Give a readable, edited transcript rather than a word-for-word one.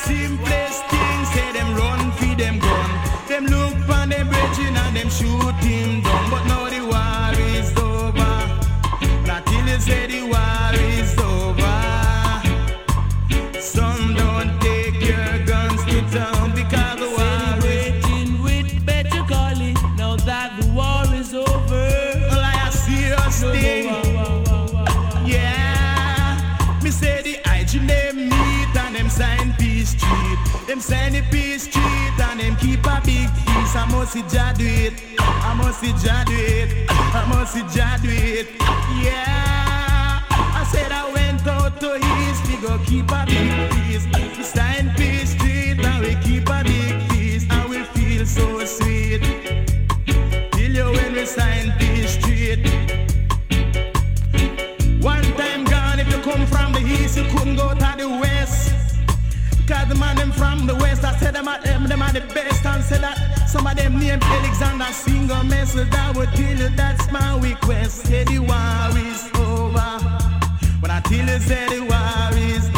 simplest thing. Say them run for them gun. Them look on them bridging and them shoot him down. But now the war is over. Not till you say the war is over. Some don't take your guns to town because the war is with better calling. Now that the war is over. Well, I see us thing. Yeah. Me say the IG them meet and them sign peace treat. Them sign the peace treat and them keep a big peace. I must see Jah do it. I must see Jah do it. I must see Jah do it. Yeah. I said I went out to east. We go keep a big peace. We sign peace treat and we keep a big peace. And we feel so sweet. Till you when we sign peace treat. One time gone, if you come from the east, you couldn't go to the west. Cause the man them from the west, I said them are the best. And said that some of them named Alexander Singer message. I would tell you that's my request. Say the war is over. When I tell you say the war is